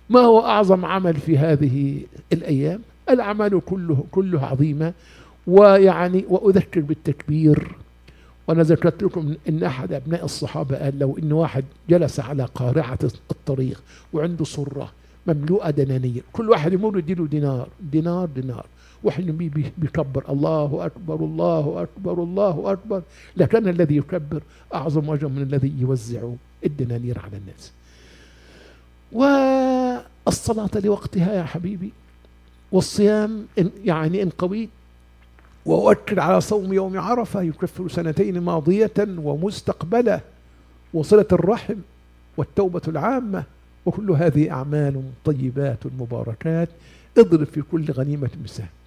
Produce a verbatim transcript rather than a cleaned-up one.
ما هو أعظم عمل في هذه الأيام؟ الأعمال كله كله عظيمة. ويعني وأذكر بالتكبير. وأنا ذكرت لكم إن أحد أبناء الصحابة قال لو إن واحد جلس على قارعة الطريق وعنده صرة مملوءة دنانير، كل واحد يمر يديله دينار دينار دينار، واحد بي- بي- بيكبر الله أكبر الله أكبر الله أكبر، لكن الذي يكبر أعظم أجر من الذي يوزع الدنانير على الناس. والصلاة لوقتها يا حبيبي، والصيام إن يعني إن قويت. وأؤكد على صوم يوم عرفة يكفر سنتين ماضية ومستقبلة، وصلة الرحم، والتوبة العامة، وكل هذه أعمال طيبات مباركات. اضرب في كل غنيمة مساء.